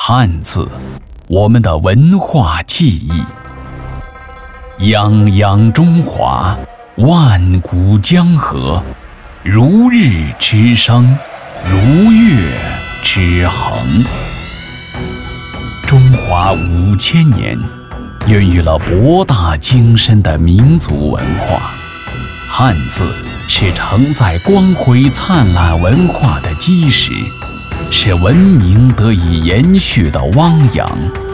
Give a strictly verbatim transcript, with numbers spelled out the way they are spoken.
汉字，我们的文化记忆。泱泱中华，万古江河，如日之升，如月之恒。中华五千年，孕育了博大精深的民族文化。汉字是承载光辉灿烂文化的基石，是文明得以延续的汪洋。